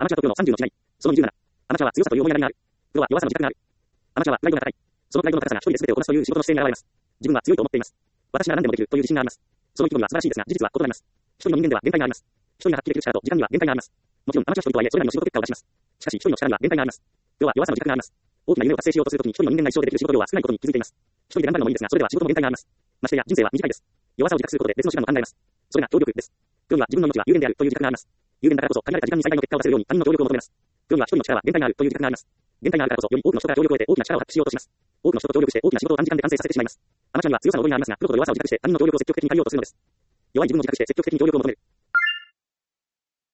アマチュアとプロの30の違い。その27。アマチュアは強さという思いやりがある。プロは弱さの自覚がある。アマチュアはプライドが高い。そのプライドの高さが一人で全てをこなすという仕事の姿勢が現れます。自分は強いと思っています。私なら何でもできるという自信があります。その意気込みは素晴らしいですが、事実は異なります。一人の人間では限界があります。一人が発揮できる力と時間には限界があります。もちろんアマチュア一人とはいえそれなりの仕事結果を出します。しかし一人の力には限界があります。プロは弱さの自覚があります。大きな夢を達成しようとするときに一人の人間が一生でできる仕事量は少ないことに気づいています。一人で頑張るのもいいですが、それでは仕事も限界があります。ましてや人生は短いです。弱さを自覚することで別の手段も考えます。それが協力です。プロには自分の命は有限であるという自覚があります。有限だからこそ限られた時間に最大の結果を出せるように他人の協力を求めます。プロには一人の力は限界があるという自覚があります。限界があるからこそより多くの人から協力を得て大きな力を発揮しようとします。多くの人と協力して大きな仕事を短時間で完成させてしまいます。アマチュアには強さの思いがありますが、プロと弱さを自覚して他人の協力を積極的に借りようとするのです。弱い自分を自覚して積極的に協力を求める。